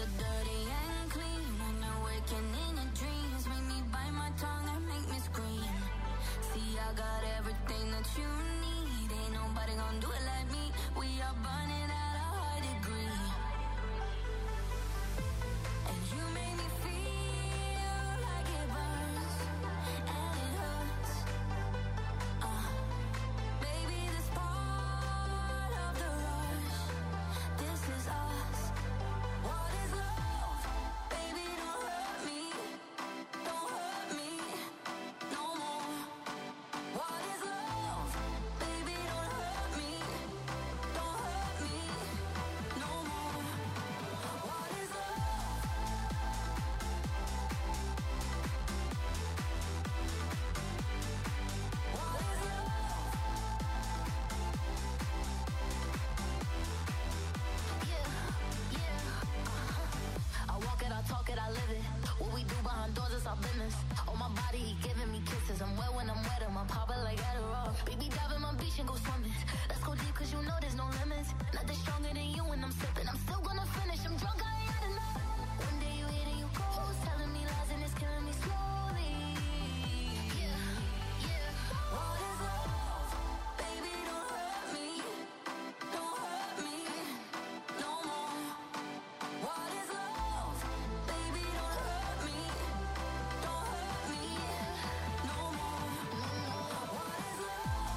the dirty and clean. When you're waking in your dreams, make me bite my tongue and make me scream. See, I got everything that you need. Ain't nobody gonna do it like me. We are burning at a high degree. And you make me feel like it burns and it hurts. Baby, this part of the rush. This is us. What is love? Baby, don't hurt me. Don't hurt me no more. What is love? Baby, don't hurt me. Don't hurt me no more. What is love? What is love? I walk it, I talk it, I live it. What we do behind doors is our business. On my body, he giving me kisses. I'm wet when I'm wet, I'm popping like Adderall. Baby, dive in my beach and go swimming. Let's go deep, cause you know there's no limits. Nothing stronger than you when I'm sipping. I'm still gonna finish, I'm drunk, I ain't had enough. One day you hit and you go, telling me lies and it's killing me slowly. What is love? Baby, don't hurt me. Don't hurt me no more. What is love? Baby, don't hurt me. Don't hurt me no more. What is love?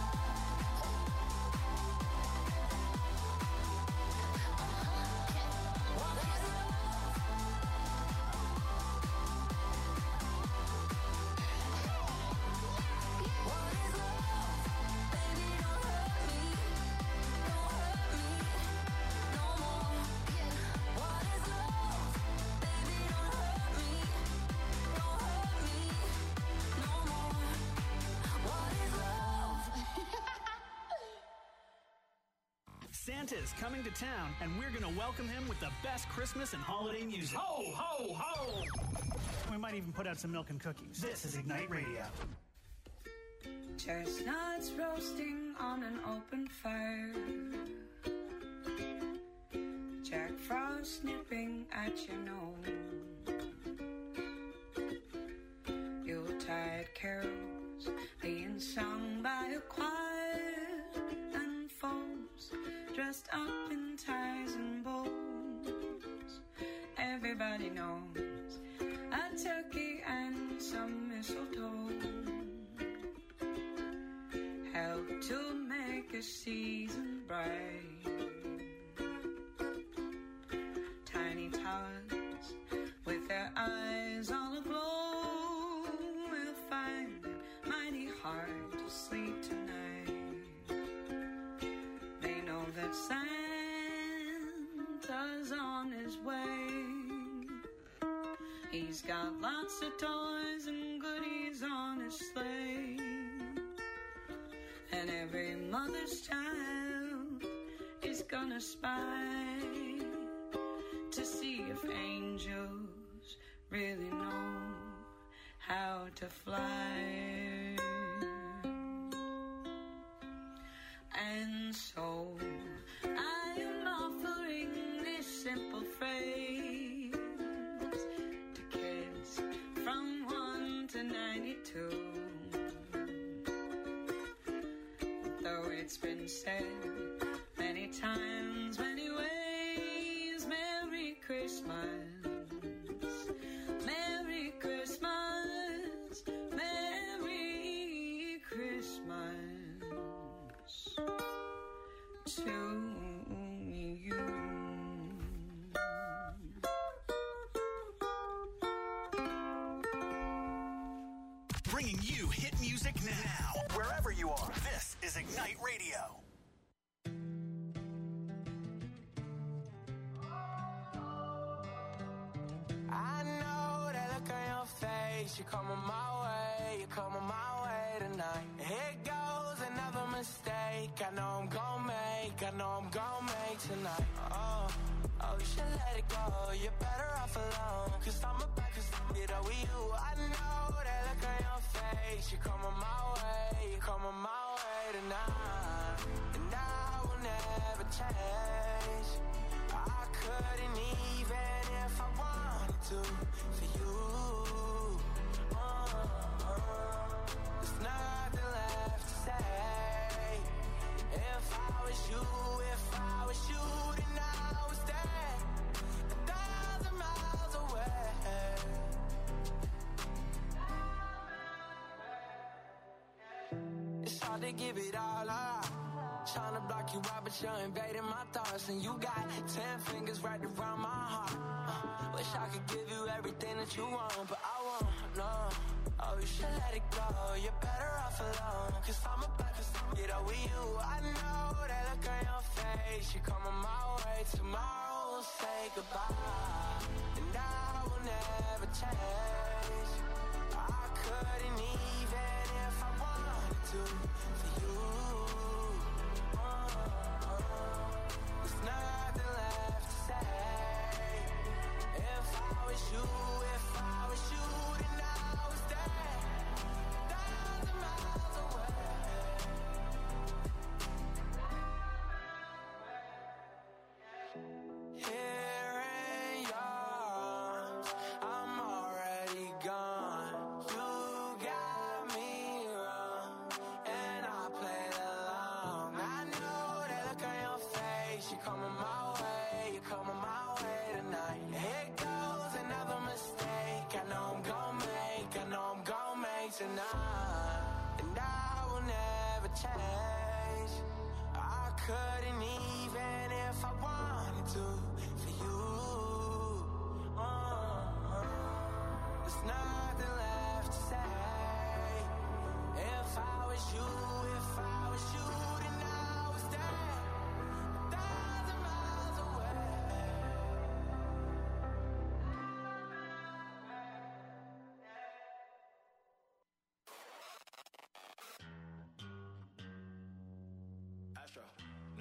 What is love? What is love? Baby, don't hurt me. Don't hurt me no more. What is love? Baby, don't hurt me. Don't hurt me no more. What is love? Santa's coming to town, and we're gonna welcome him with the best Christmas and holiday music. Ho, ho, ho! We might even put out some milk and cookies. This is Ignite Radio. Chestnuts roasting on an open fire. Jack Frost nipping at your nose. Yuletide carols being sung by a choir. And folks dressed up in ties and bows. Everybody knows a turkey and some mistletoe help to make a season bright. Tiny tots with their eyes all aglow will find it mighty hard to sleep tonight. They know that Santa's on his way. He's got lots of toys and goodies on his sleigh. And every mother's child is gonna spy to see if angels really know how to fly. And so I am offering this simple phrase to kids from 1 to 92. Though it's been said many times, many ways, Merry Christmas, Merry Christmas, Merry Christmas to you. Bringing you hit music now, wherever you are. This is Ignite Radio. I know that look on your face. You're coming my way. You're coming my way tonight. Here goes another mistake. I know I'm gonna make. I know I'm gonna make tonight. Oh, you should let it go. You're better off alone. Cause I'm about to it over you. I know that look on your face. You're coming my way. You're coming my way tonight. And I will never change. I couldn't even if I wanted to for you. There's nothing left to say. If I was you, then I was there 1,000 miles away. It's hard to give it all up. Tryna block you out, but you're invading my thoughts. And you got 10 fingers right around my heart. Wish I could give you everything that you want, but I won't, no. Oh, you should let it go, you're better off alone. Cause I'm about to get over you. I know that look on your face. You're coming my way, tomorrow we'll say goodbye. And I will never change. I couldn't even if I wanted to for you. There's nothing left to say. If I was you, then I was there 1,000 miles away. Here in yours, I'm already gone. You got me wrong, and I played along. I know that look on your face. You're coming my way, tonight. Here goes another mistake. I know I'm gon' make tonight. And I will never change. I couldn't even if I wanted to for you. There's nothing left to say. If I was you, then I was there 1,000 miles away. Astro, no.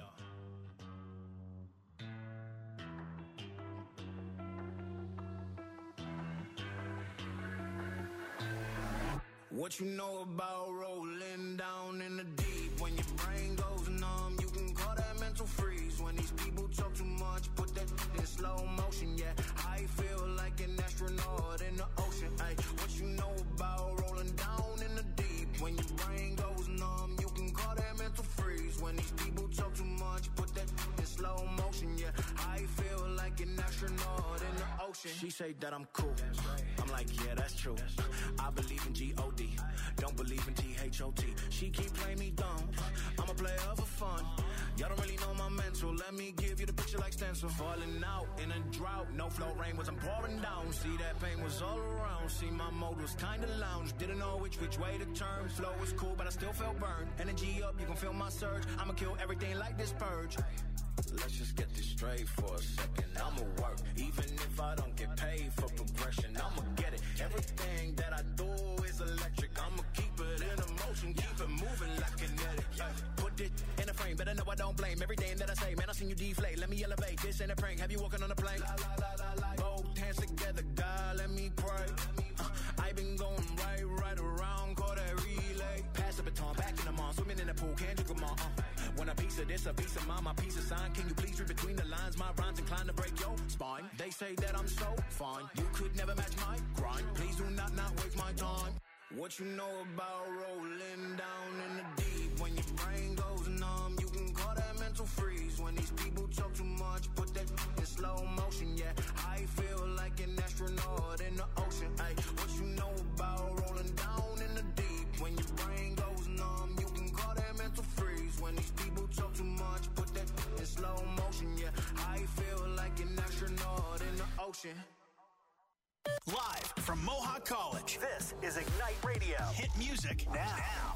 What you know about rolling down in the deep? When your brain goes numb, you can call that mental freeze. When these people talk too much, put that in slow motion, yeah. I feel like an astronaut in the ocean, ay. What you know about rolling down in the deep? When your brain goes numb, you can call that mental freeze. When these people talk too much, put that in slow motion, yeah. I feel like an astronaut in the ocean. She say that I'm cool. I'm like, yeah, that's true. I believe in G-O-D, don't believe in T-H-O-T. She keep playing me dumb, I'm a player for fun. Y'all don't really know my mental, let me give you the picture like stencil. Falling out in a drought, no flow rain was I'm pouring down. See that pain was all around, see my mode was kinda lounge. Didn't know which way to turn, flow was cool but I still felt burned. Energy up, you can feel my surge, I'ma kill everything like this purge. Let's just get this straight for a second. I'ma work, even if I don't get paid for progression. I'ma get it. Everything that I do is electric. I'ma keep it in motion, keep it moving like kinetic. Put it in a frame, better know I don't blame everything that I say. Man, I seen you deflate. Let me elevate. This ain't a prank. Have you walking on a plane? Both hands together, God, let me pray. I been going right around, call that relay. Pass the baton, back in the mall, swimming in the pool, can't drink them all. When a piece of this, a piece of mine, my piece of sign. Can you please read between the lines? My rhymes inclined to break your spine. They say that I'm so fine, you could never match my grind. Please do not waste my time. What you know about rolling down in the deep? When your brain goes numb, you can call that mental freeze. When these people talk too much, put that in slow motion, yeah. I feel like an astronaut in the ocean, ay. What you know about rolling down in the deep? When your brain goes numb, you can call that mental freeze. When these people talk too much, put that in slow motion, yeah. I feel like an astronaut in the ocean. Live from Mohawk College, this is Ignite Radio. Hit music now.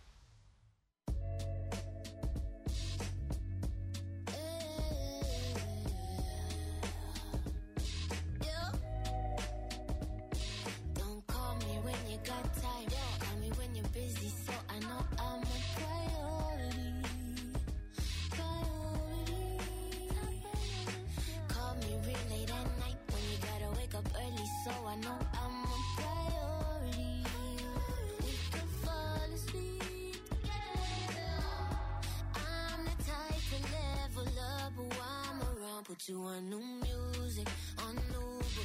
Don't call me when you got time. Call me when you're busy, so I know I'm a priority. Call me real late at night when you gotta wake up early, so I know I'm a priority. We can fall asleep together. I'm the type to level up while I'm around. Put you on new music, on new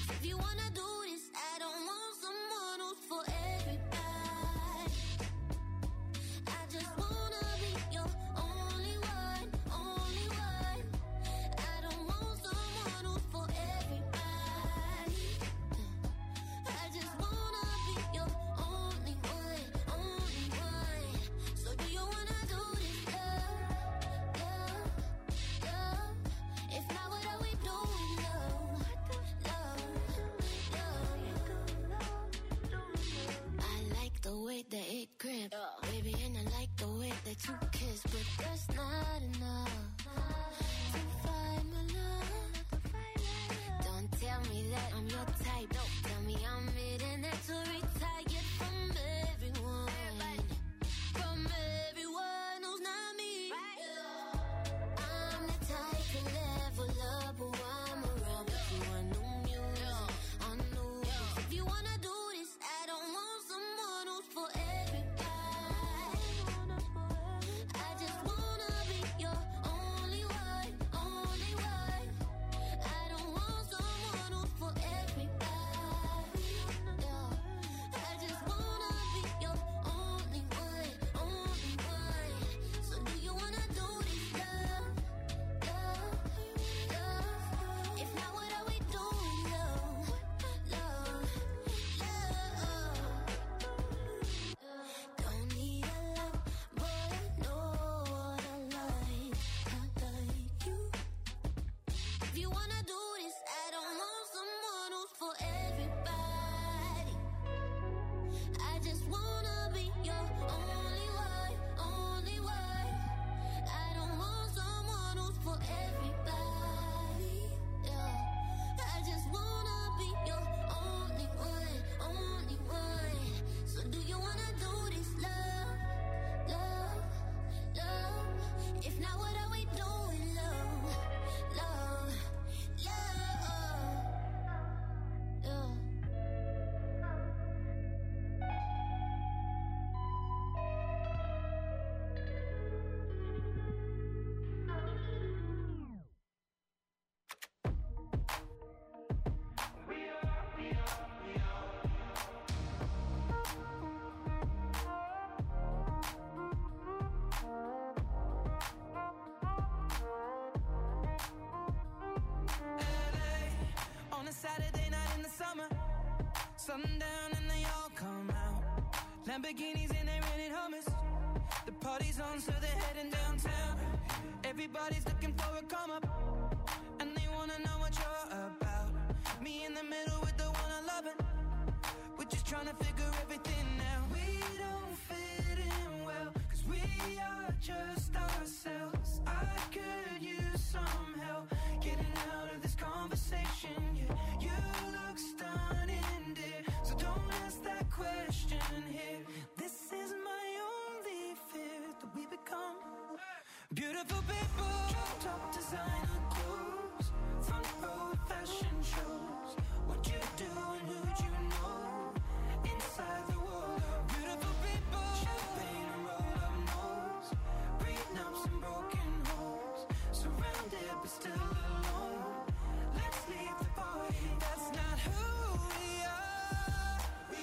summer. Sundown and they all come out. Lamborghinis and they rented Hummers. The party's on, so they're heading downtown. Everybody's looking for a come up, and they wanna know what you're about. Me in the middle with the one I love, we're just trying to figure everything out. We don't fit in well, 'cause we are just ourselves. I could use some help getting out of this conversation. Yeah, you look stunning, dear, so don't ask that question here. This is my only fear, that we become beautiful people. Top designer clothes, front row fashion shows. What you do and who'd you know inside the world of beautiful people. Champagne and roll up nose, prenups and broken homes. Surrounded but still alone. Let's leave the party. That's not who we are. We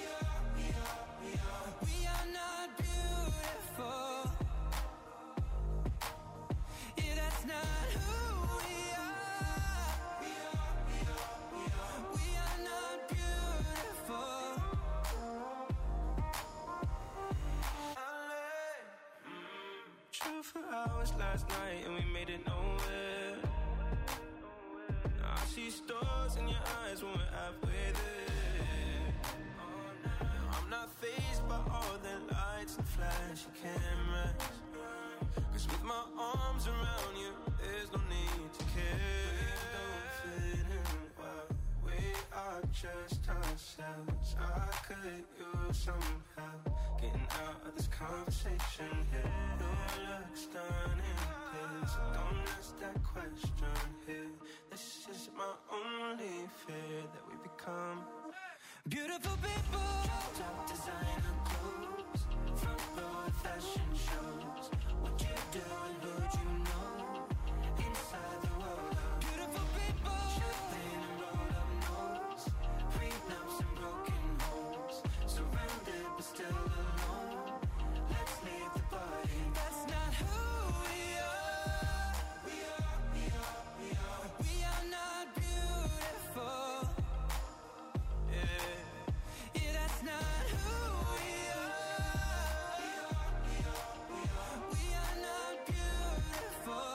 are not beautiful. Yeah, that's not who we are. We are not beautiful. True for hours last night and we made it nowhere. Now I see stars in your eyes when we're halfway there. I'm not fazed by all the lights and flashy cameras, 'cause with my arms around you, there's no need to care. We don't fit in well, we are just ourselves. I could use some help getting out of this conversation here. You look stunning, please, so don't ask that question here. This is my only fear, that we become beautiful people. Top designer clothes, front row fashion shows. What you do and who'd you know inside the world of beautiful people. Champagne and roll up nose, prenups and broken homes. Surrounded but still alone. Let's leave the party. That's not who we are. We are not beautiful. Yeah, that's not who we are. We are not beautiful.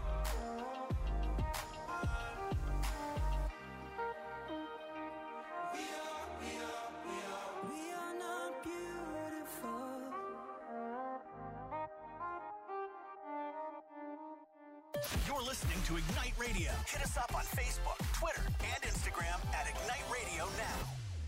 We are not beautiful. You're listening to Ignite Radio. Hit us up on Facebook, Twitter, and Instagram at Ignite Radio Now.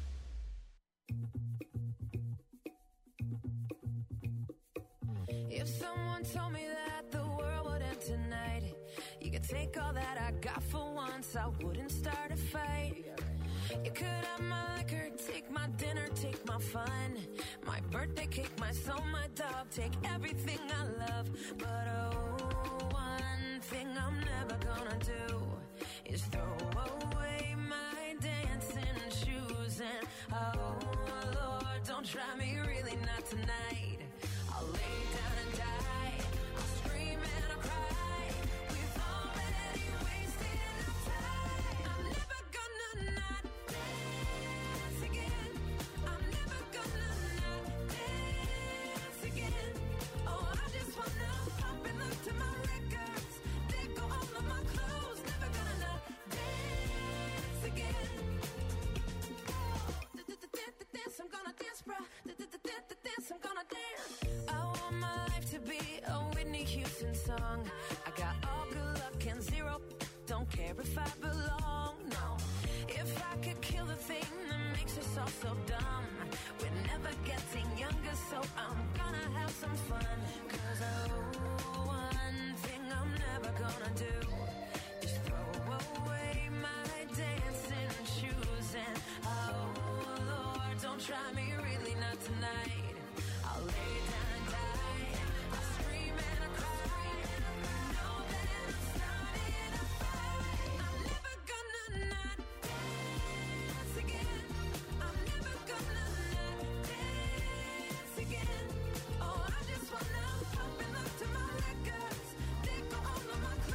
If someone told me that the world would end tonight, you could take all that I got for once, I wouldn't start a fight. You could have my liquor, take my dinner, take my fun, my birthday cake, my soul, my dog, take everything I love. But oh, one thing I'm never gonna do is throw away my dancing shoes. And oh Lord, don't try me, really not tonight. I'll lay down and die, I'll scream and I'll cry. We've already wasted our time. I'm never gonna not dance again. I'm never gonna not dance again. Oh, I just wanna pop and look to my records. They go all of my clothes. Never gonna not dance again. Dance, I'm gonna dance, bruh. Dance, I'm gonna dance. I want my life to be a Whitney Houston song. I got all good luck and zero. Don't care if I belong, no. If I could kill the thing that makes us all so dumb, we're never getting younger, so I'm gonna have some fun. 'Cause oh, one thing I'm never gonna do is throw away my dancing shoes. And oh Lord, don't try me, really not tonight. I'll lay down and die, I'll scream and I'll cry. Know that I'm starting a fight. I'm never gonna not dance again. I'm never gonna not dance again. Oh, I just wanna pop and look to my records. They go all of my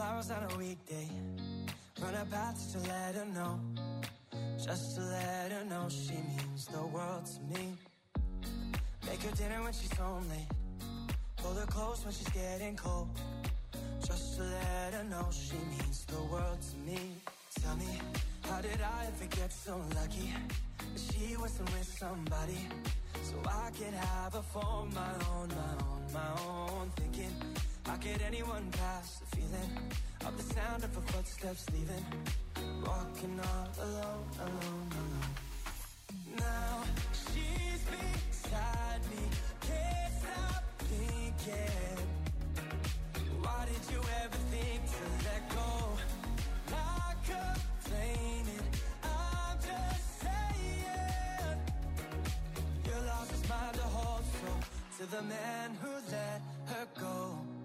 flowers on a weekday. Run a path to let her know. Just to let her know she means the world to me. Make her dinner when she's home late. Pull her close when she's getting cold. Just to let her know she means the world to me. Tell me, how did I ever get so lucky that she wasn't with somebody so I could have her for my own, my own. Thinking, how could anyone pass the feeling of the sound of her footsteps leaving? Walking all alone, alone, alone. Now she's beside me, can't stop thinking. Why did you ever think to let go? Not complaining, I'm just saying. Your loss is mine to hold, so to the man who let her go,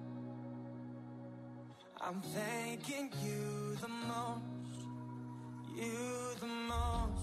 I'm thanking you the most, you the most.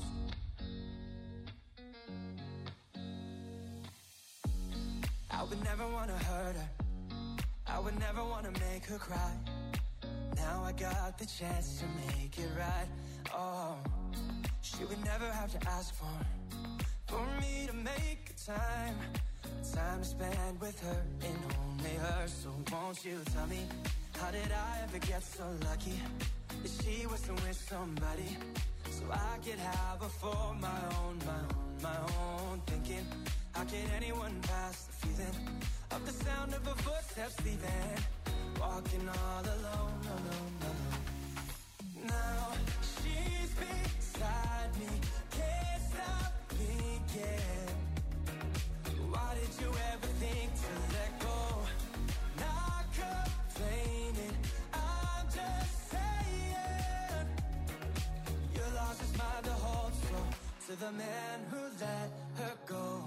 I would never want to hurt her, I would never want to make her cry. Now I got the chance to make it right. Oh, she would never have to ask for me to make time to spend with her and only her. So won't you tell me, how did I ever get so lucky that she wasn't with somebody so I could have her for my own, my own, my own. Thinking, how could anyone pass the feeling of the sound of her footsteps leaving? Walking all alone, alone, alone. Now she's beside me, can't stop thinking. Why did you ever think to let go? Not complaining, I'm just saying. Your loss is mine to hold, so to the man who let her go,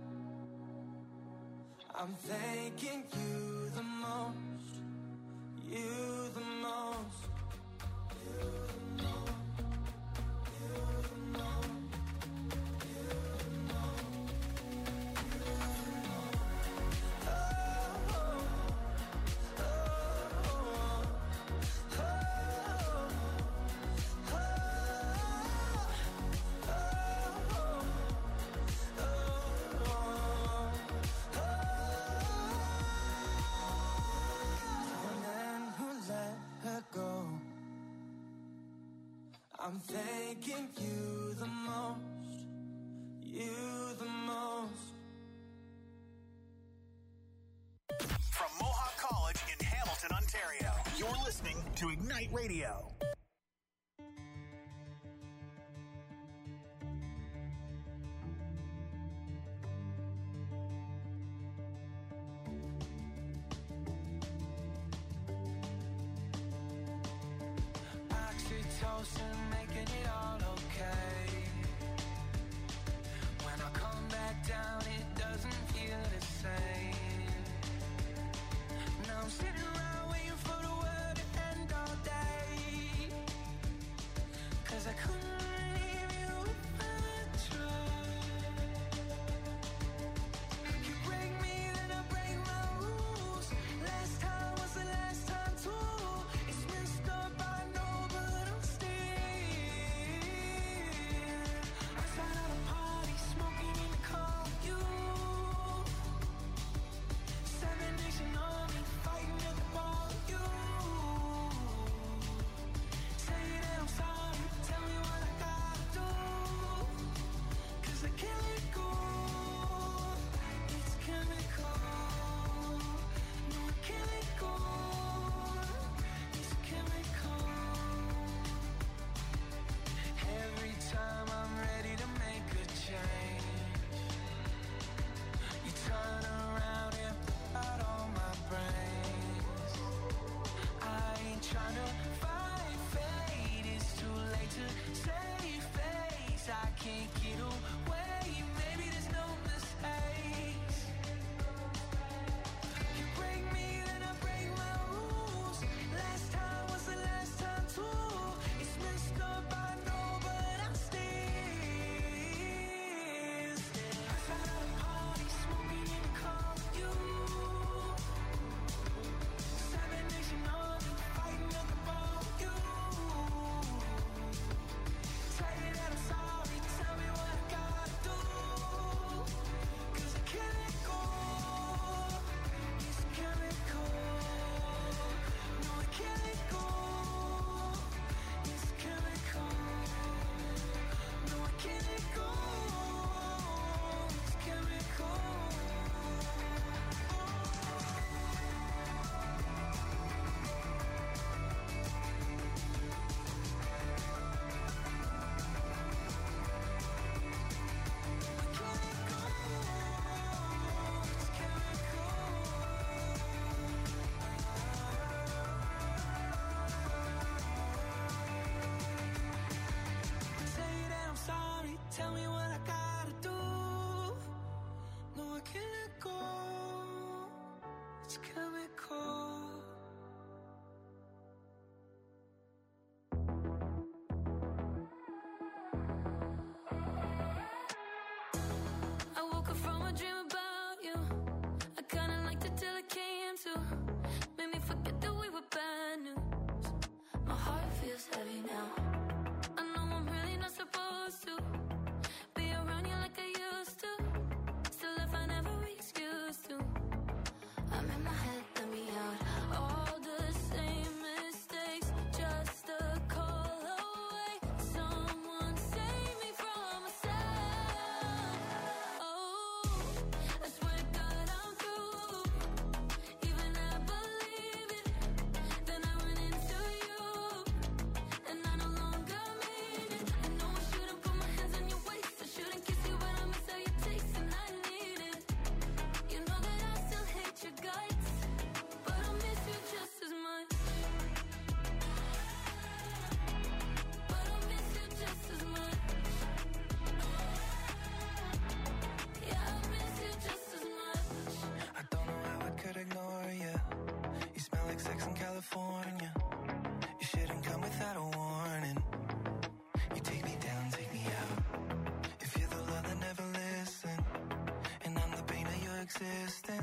I'm thanking you the most, you the most, you the most, you the most, you the most, you the most. Oh, oh, oh, oh, I'm thanking you the most, you the most. From Mohawk College in Hamilton, Ontario, you're listening to Ignite Radio. Oxytocin, making it all okay. When I come back down, it doesn't feel the same. Now I'm sitting around waiting for the world to end all day.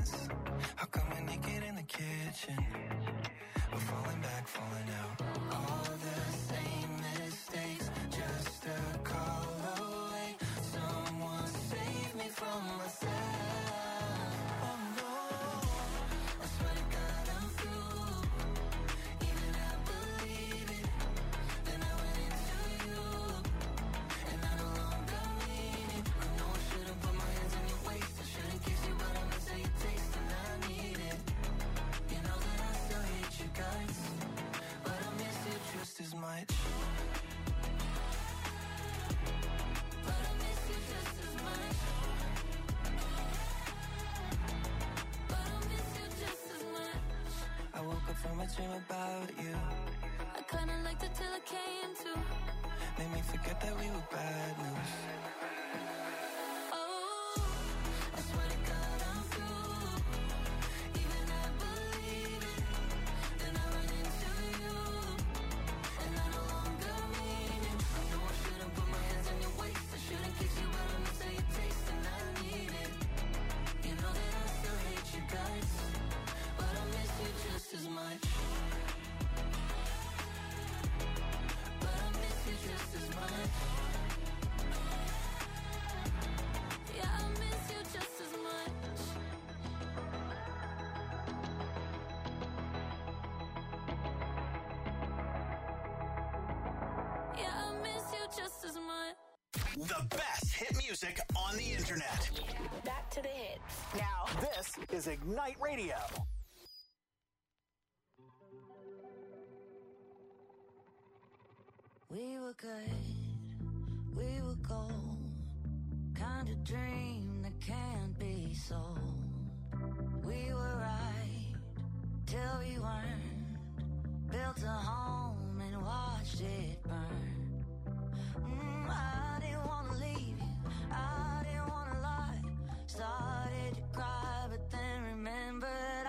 dance. How come we're naked in the kitchen? We're falling back, falling out. All the same mistakes, just a call away. Someone save me from myself. Oh no, I swear to God I'm through. Even I believe it. Then I went into you, and I no longer mean it. I know I shouldn't put my hands on your waist. I shouldn't kiss you, but I miss how you taste, and I need it. You know that I still hate your guts, but I miss you just as much. But I miss you just as much. But I miss you just as much. I woke up from a dream about you. I kinda liked it till it came to. Made me forget that we were bad news. Oh, I swear to God I'm through. Even I believe it. Then I run into you, and I no longer mean it. I know I shouldn't put my hands on your waist. I shouldn't kiss you, but I miss how you taste, and I need it. You know that I still hate your guts, but I miss you just as much. But I miss you just as much. yeah, I miss you just as much. Yeah, I miss you just as much. The best hit music on the internet. Back to the hits. Now, this is Ignite Radio. We were good, we were gold. Kind of dream that can't be sold. We were right till we weren't. Built a home and watched it burn. I didn't want to leave you, I didn't want to lie. Started to cry, but then remembered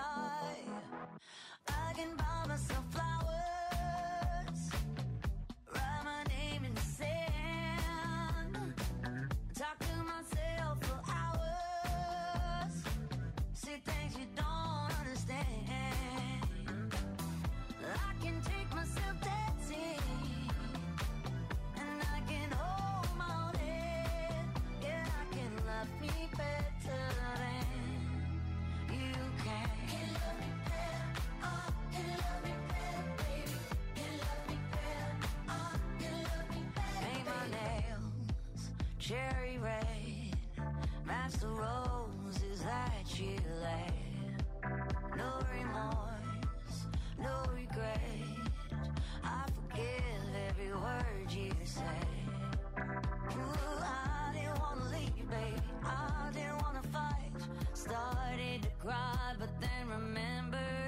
I can buy myself flowers, write my name in the sand, talk to myself for hours, see things you don't understand. I can take myself dancing, and I can hold my own head. Yeah, I can love me better than you can. Can love me better, oh, can love me better, baby. Can love me better, oh, can love me better. Paint my nails cherry red, match the roses that you laid. No remorse, no regret. I forgive every word you say. Ooh, I didn't want to leave, baby. I didn't want to fight. Started to cry, but then remembered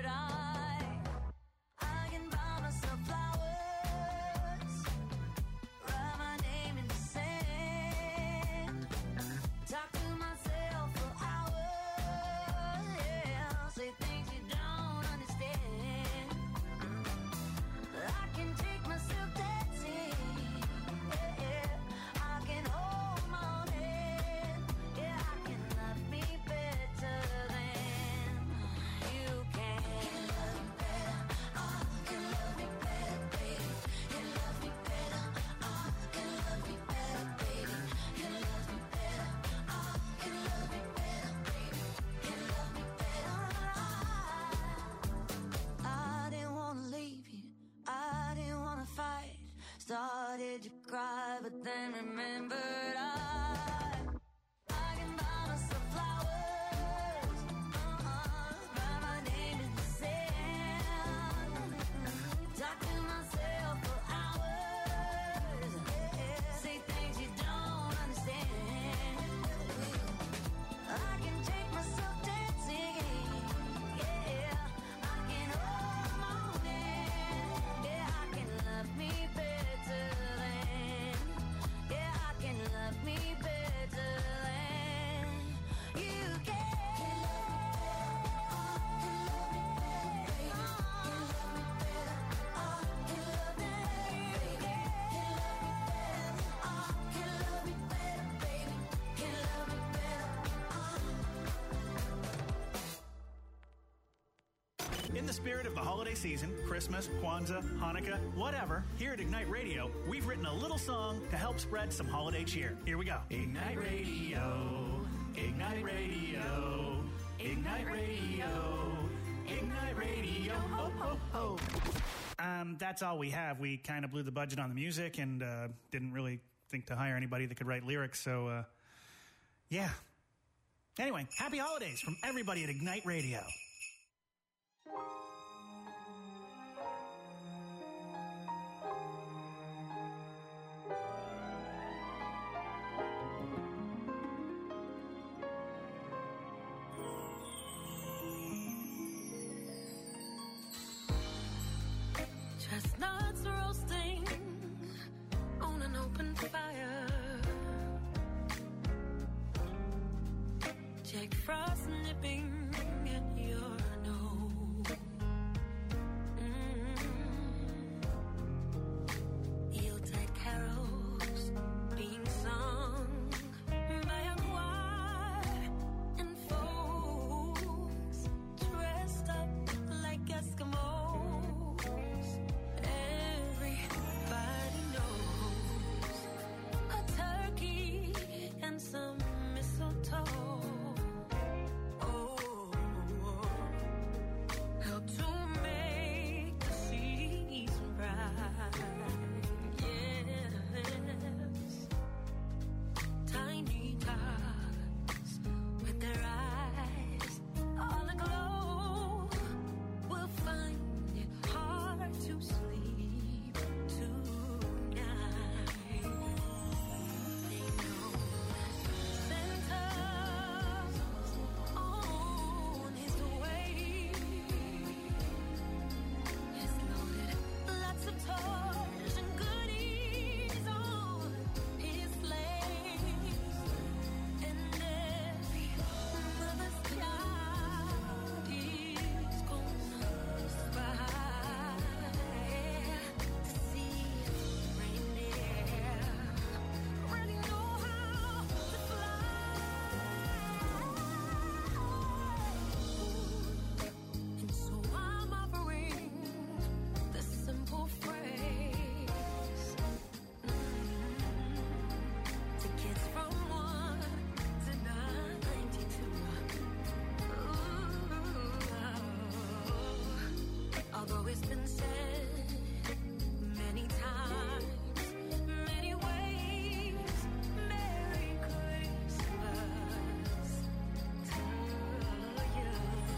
I can buy myself flowers, write my name in the sand, talk to myself for hours, yeah, say things you don't understand. I can take myself dancing, yeah, I can hold my own head, yeah, I can love me better the spirit of the holiday season, Christmas, Kwanzaa, Hanukkah, whatever, here at Ignite Radio, we've written a little song to help spread some holiday cheer. Here we go. Ignite Radio, Ignite Radio, Ignite Radio, Ignite Radio, ho, ho, ho. That's all we have. We kind of blew the budget on the music and didn't really think to hire anybody that could write lyrics, so, yeah. Anyway, happy holidays from everybody at Ignite Radio. Chestnuts roasting on an open fire. Jack Frost nipping at your nose. Yuletide carols being sung by a choir and folks dressed up like Eskimos. Everybody knows a turkey and some mistletoe. Help to make the season bright. Yes, tiny tots with their eyes all aglow will find it hard to sleep tonight. They know Santa's on his way. He's loaded lots of toys and goodies on his sleigh. And every mother's child is gonna spy to see reindeer really know how to fly. And so I'm offering this simple phrase to kids from 1 to 92. Although it's been said many times, many ways, Merry Christmas to you.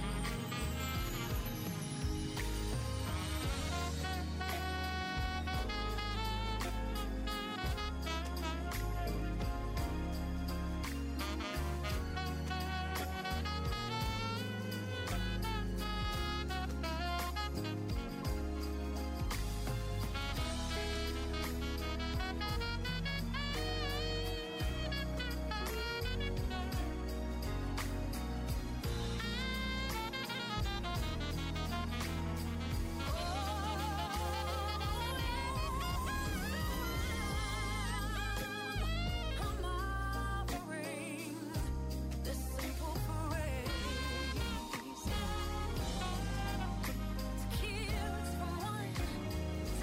I'm offering this simple phrase to kids from 1 to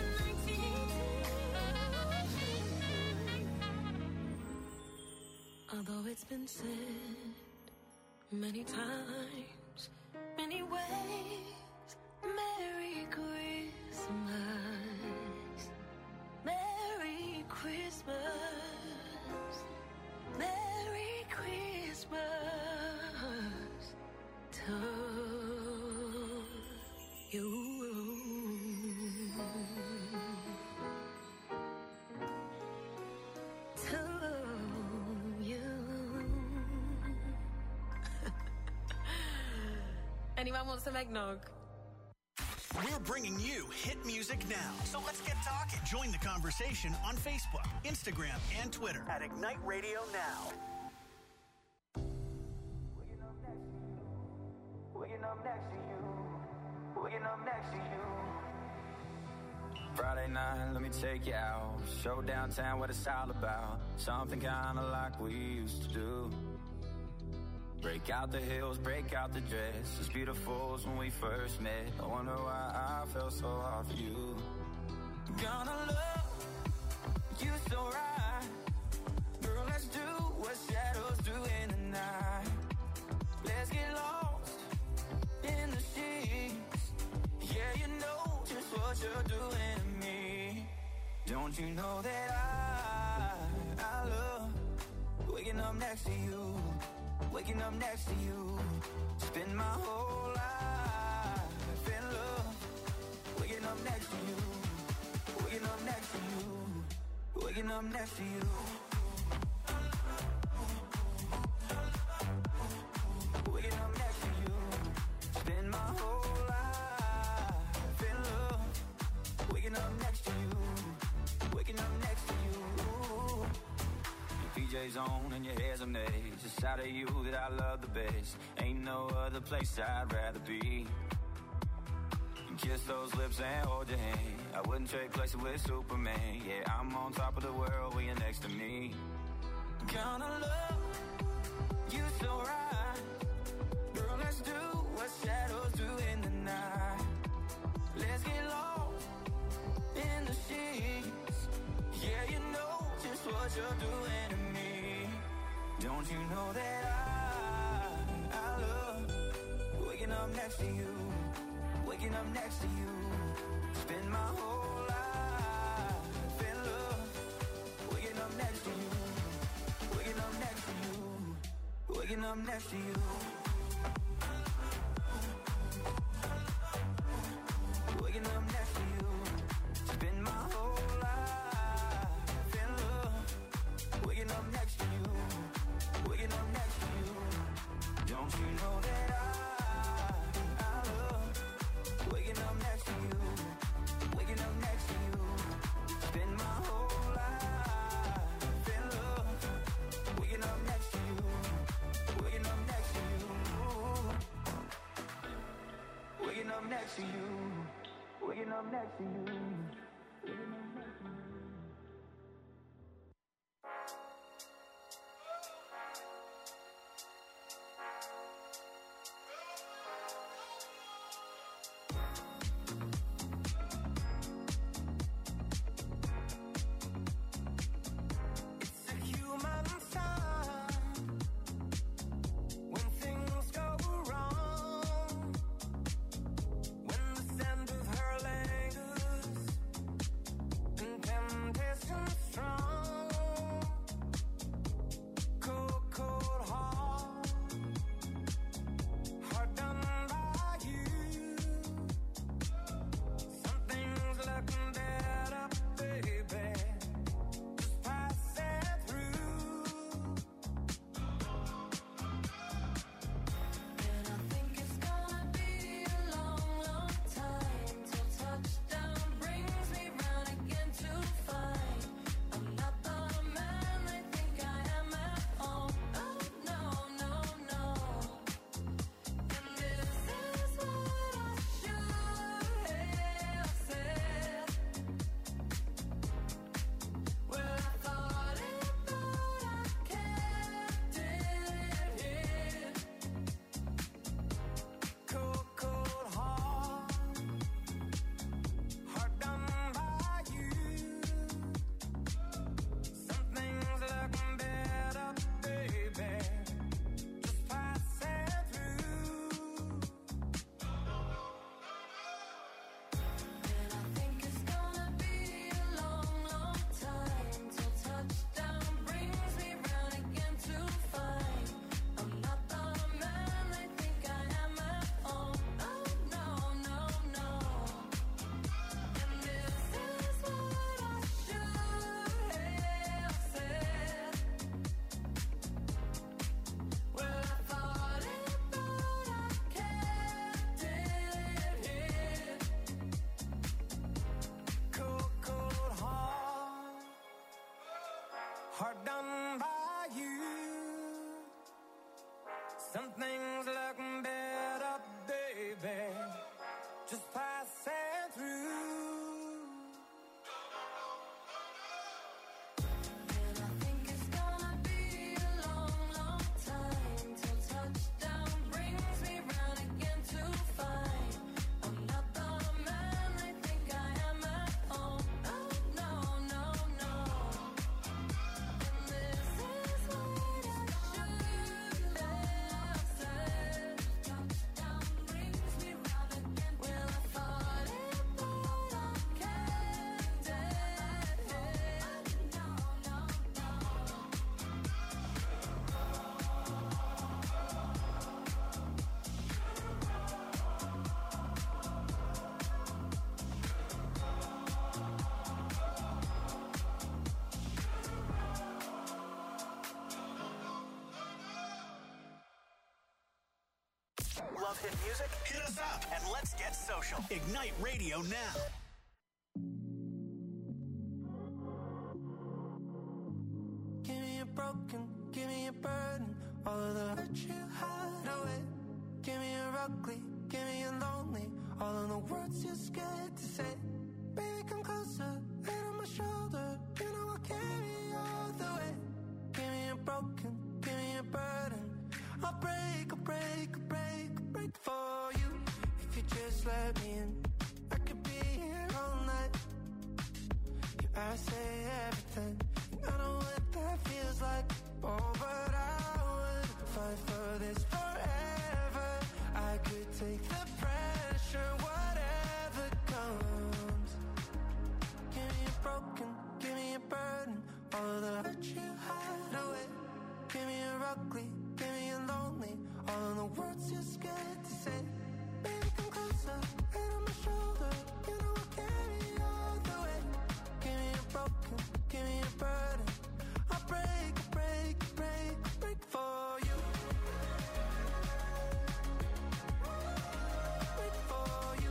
92. Although it's been said many times, many ways, Merry Christmas, Merry Christmas, Merry Christmas to you. To you. Anyone wants some eggnog? We're bringing you hit music now. So let's get talking. Join the conversation on Facebook, Instagram, and Twitter at Ignite Radio Now. Waking up next to you. Waking up next to you. Friday night, let me take you out. Show downtown what it's all about. Something kinda like we used to do. Break out the heels, break out the dress. As beautiful as when we first met. I wonder why I felt so hard for you. Gonna love you so right. Girl, let's do what shadows do in the night. Let's get lost in the sheets. Yeah, you know just what you're doing to me. Don't you know that I love waking up next to you, waking up next to you. Spend my whole life in love, waking up next to you, waking up next to you, waking up next to you. Waking up next to you. Spend my whole life in love, waking up next to you, waking up next to you. Your PJ's on and your hair's a maze. It's a side of you that I love the best. Ain't no other place I'd rather be. Kiss those lips and hold your hand. I wouldn't trade places with Superman. Yeah, I'm on top of the world when you're next to me. Gonna love you so right. Girl, let's do what shadows do in the night. Let's get lost in the sheets. Yeah, you know just what you're doing to me. Don't you know that I love waking up next to you, waking up next to you. Spend my whole life in love, waking up next to you, waking up next to you, waking up next to you. Waking up next to you. Spend my whole life in love, waking up next to you, waking up next to you. Don't you know that I love waking up next to you, waking up next to you. Spend my whole life in love, waking up next to you, waking up next to you, waking up next to you, waking up next to you, waking up next to you. It's a human sign when things go wrong, when the scent of her lingers and temptation strong. Cold, cold heart, hard done by you. Something's looking better, baby. Just pass it through. And I think it's gonna be a long, long time till touchdown brings me round again to find I'm not the man they think I am at home. Oh no, no, no. And this is what I should have said. Well, I thought it, but I kept it here. Cold, cold heart, hard done by you. Something's looking better, baby. Just pass it through. And I think it's gonna be a long, long time till touchdown brings me round again to find I'm not the man they think I am at home. Oh no, no, no. And this is what I should have said. Well, I thought it, but I kept it here. Cold, cold heart, hard done by you. Something's looking better, baby. Just pass it through. And I think it's gonna be a long, long time till touchdown Love hit music? Hit us up and let's get social. Ignite Radio now. Give me a broken, give me a burden, all of the hurt you hide away. Give me a ugly, give me a lonely, all of the words you're scared to say. Baby, come closer, head on my shoulder, you know I'll carry you all the way. Give me a broken, give me a burden, I'll break, I'll break, I'll break, I'll break for you. If you just let me in, I could be here all night. Yeah, I say everything, and I know what that feels like. Oh, but I would fight for this forever. I could take the pressure, whatever comes. Give me a broken, give me a burden, all of the hurt you hide away. Give me a ugly, give me a lonely, all of the words you're scared to say. Baby, come closer, head on my shoulder, you know I'll carry you all the way. Give me a broken, give me a burden, I'll break, break, break, break for you. Break for you.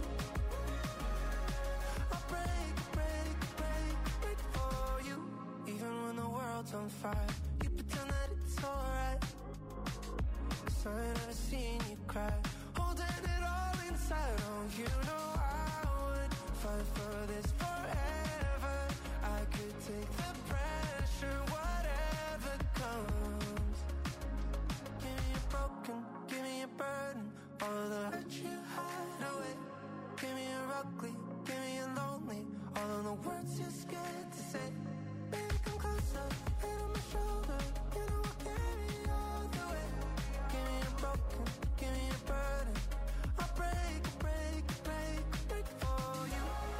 I'll break, break, break, break for you. Even when the world's on fire, you pretend that it's alright. 'Cause I ain't never seen you cry, holding it all inside. Oh, you know I would fight for this forever. I could take the pressure, whatever comes. Give me a broken, give me a burden, all of the hurt you hide away. Give me a ugly, give me a lonely, all of the words you're scared to say. Baby, come closer, head on my shoulder, you know I'll carry you all the way. Give me a broken, give me a burden, I'll break, break, break, break for you.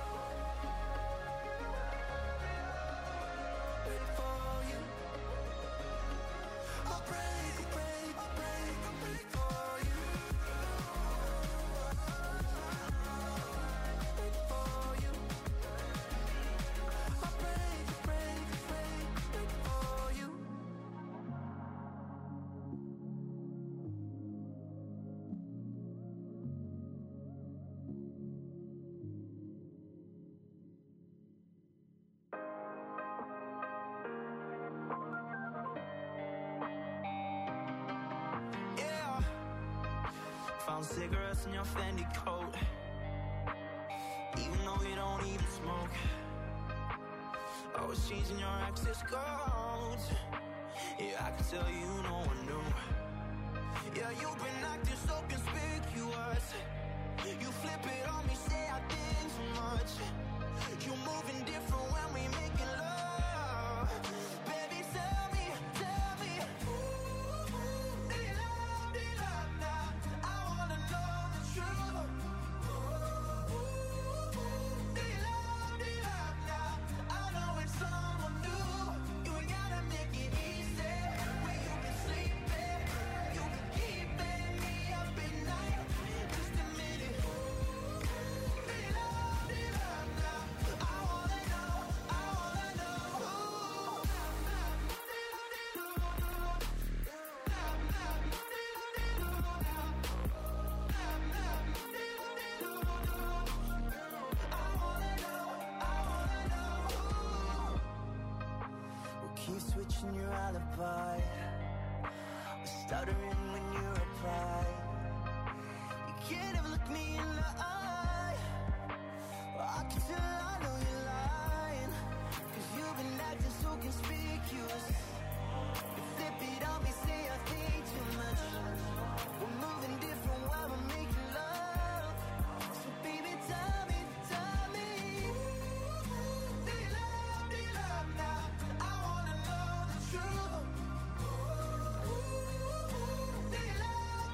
Break for you. I'll break, break, break, break for you. Break for you. I'll break, break, break, break for you. Yeah. Found cigarettes in your Fendi coat, even though you don't even smoke. Always changing your access codes. Yeah, I can tell you no one knew. Yeah, you've been acting so conspicuous. You flip it on me, say I did too much. You're moving different when we making love. Baby, tell me, ooh, they love now. I wanna know the truth. Ooh, they love now. I know it's someone new. You ain't gotta make it easy. Where you been sleeping, you been keeping me up at night. Just a minute. They love now. I wanna know. We'll keep switching your alibi. We're stuttering when you reply. You can't ever look me in the eye. Well, I can tell I know you're lying. 'Cause you've been acting so conspicuous. You flip it on me, say I think too much. We're moving different while we're making love. So baby, tell me. They love now. I wanna know the truth. They love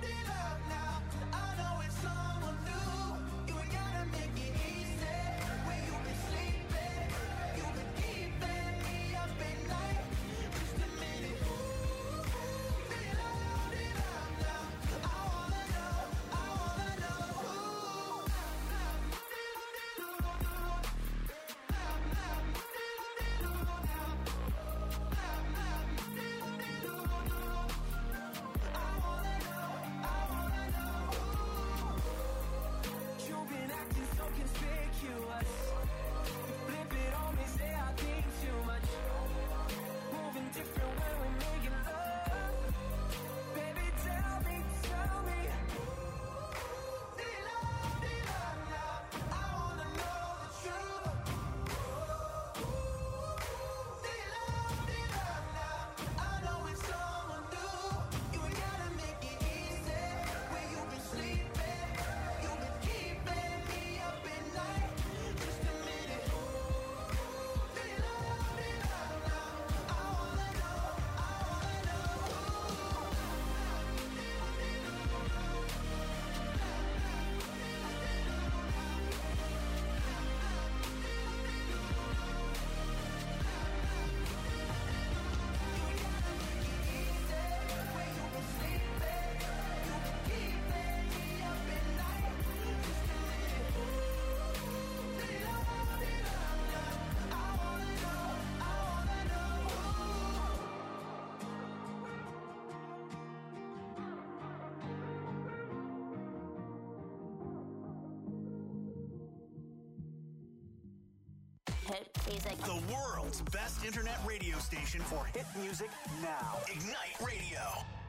favorite music. The world's best internet radio station for hit music now. Ignite Radio.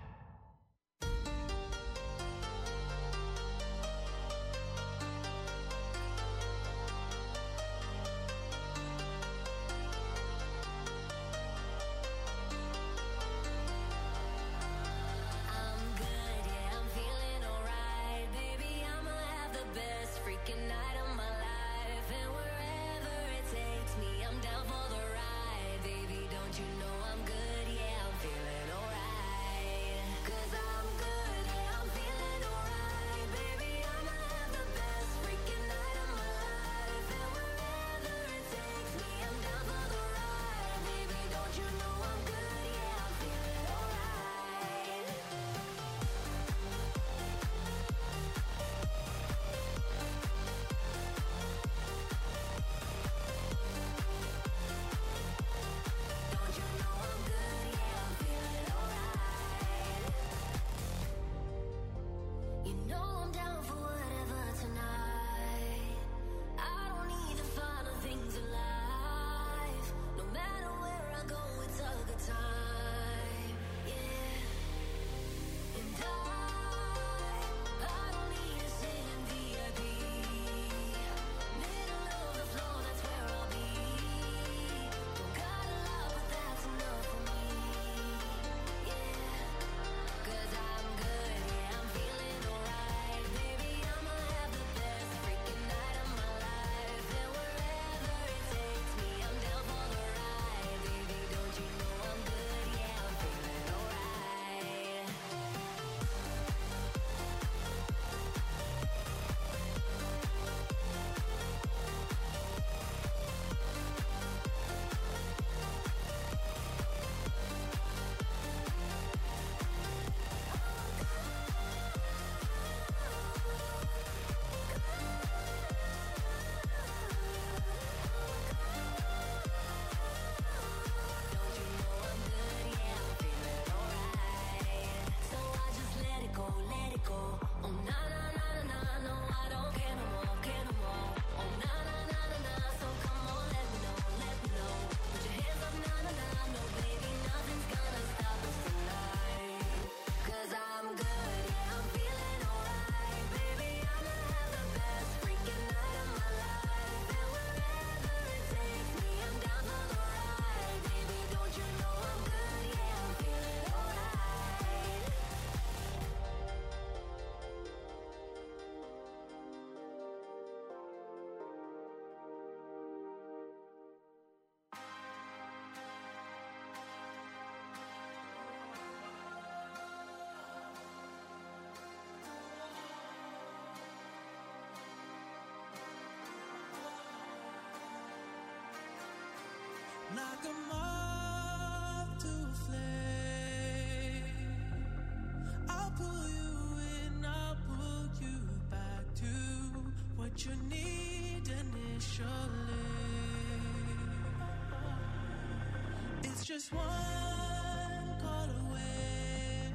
Like a moth to a flame, I'll pull you in, I'll pull you back to what you need initially. It's just one call away,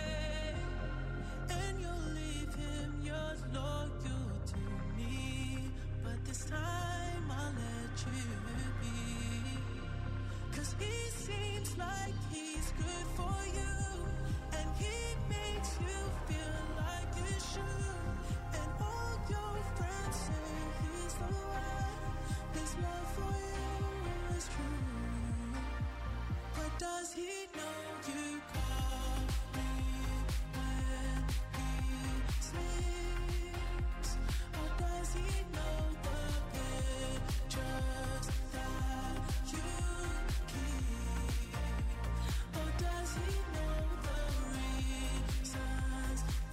and you'll leave him yours loyal to me. But this time I'll let you be. 'Cause he seems like he's good for you, and he makes you feel like you should. And all your friends say he's the one. His love for you is true. But does he know you call me when he sleeps? Or does he know the pictures that you keep? Or does he know the reasons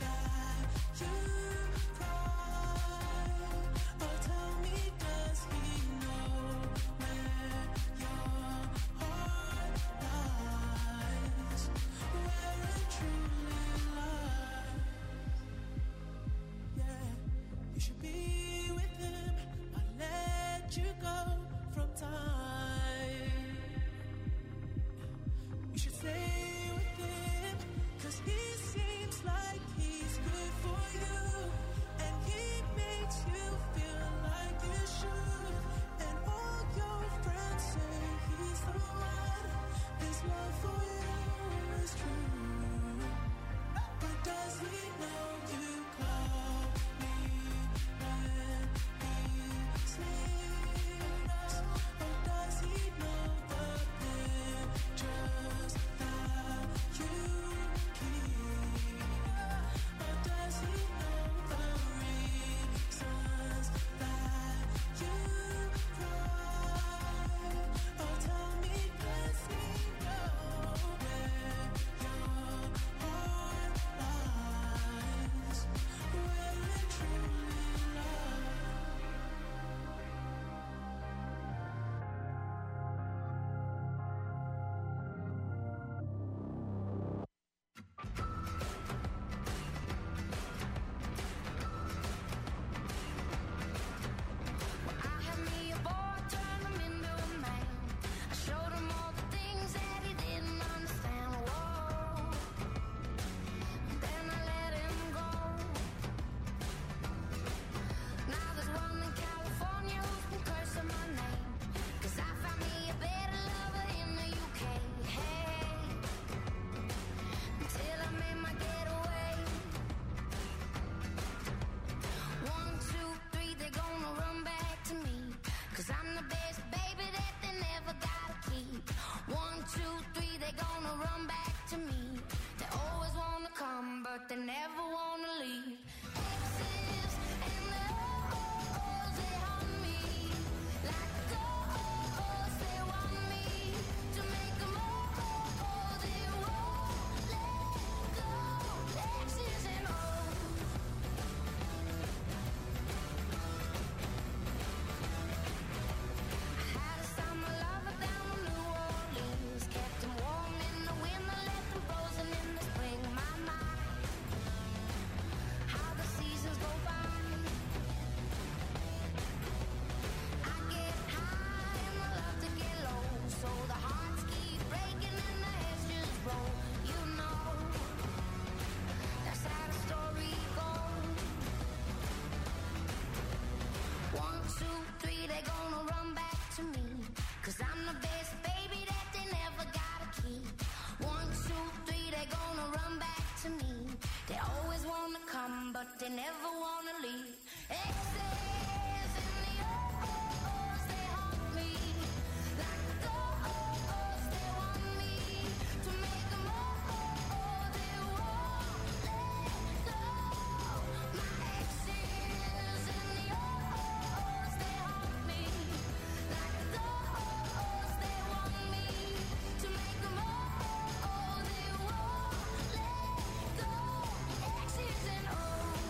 wanna come, but they never wanna leave. Exes in the O's, they haunt me. Like the ghosts, they want me to make them all. They won't let go. My exes in the O's, they haunt me. Like the ghosts, they want me to make them all. They won't let go. Exes and O's.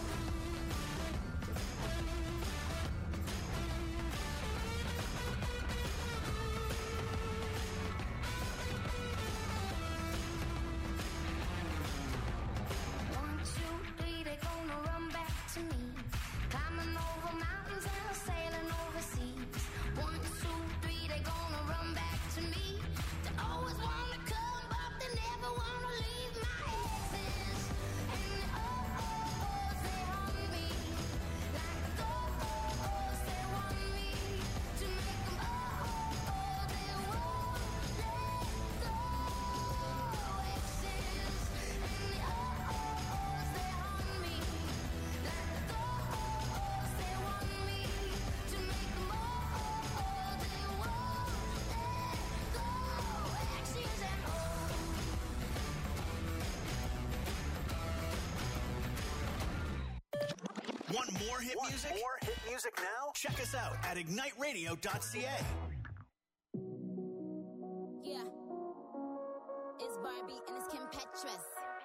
One, two, three, they gonna run back to me. Climbing over mountains and sailing overseas. One, two, three, they gonna run back to me. They always wanna come, but they never wanna leave. My exes and the O's, they haunt me. Like the ghosts, they want me to make them all. They won't let go. Exes and the O's, they haunt me. Like the ghosts, they want me to make them all. They won't let go. Exes and O's. Want more hit music? More hit music now? Check us out at igniteradio.ca. Yeah. It's Barbie and it's Kim Petras.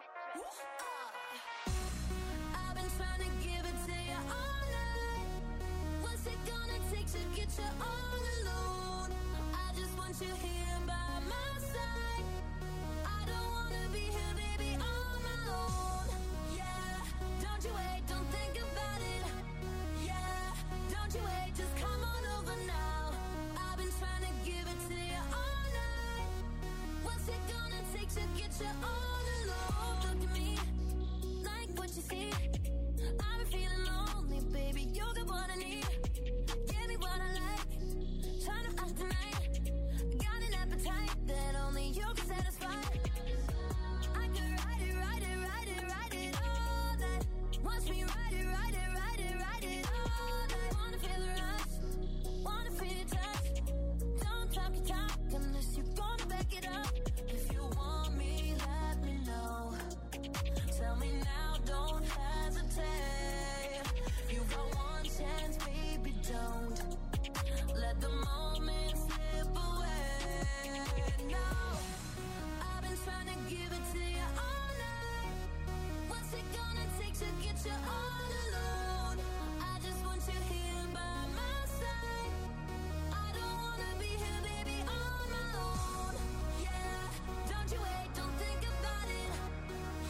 I've been trying to give it to you all night. What's it gonna take to get you all alone? I just want you here by my side. I don't wanna be here, baby, on my own. Yeah, don't you wait, don't think about it. Yeah, don't you wait, just come on over now. I've been trying to give it to you all night. What's it gonna take to get you all alone? Look at me, like what you see. I've been feeling lonely, baby. You got what I need. Give me what I like. Try to act tonight. Got an appetite that only you can satisfy. I could write it all that. Watch me